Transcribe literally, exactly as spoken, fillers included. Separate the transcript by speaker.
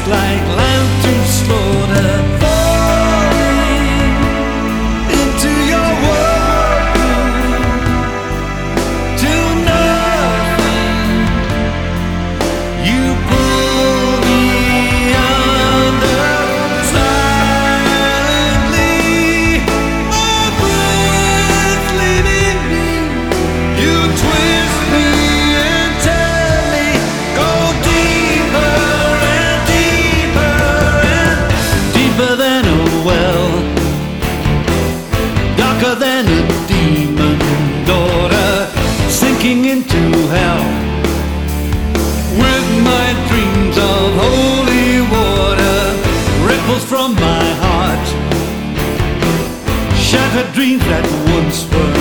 Speaker 1: just like lamb to slaughter, falling into your world to nothing. You pull me under silently, my breath leaving me. You twist me and tell me, go deeper and deeper and deeper than a well, darker than a demon daughter, sinking into hell. With my dreams of holy water, ripples from my heart, shattered dreams that once were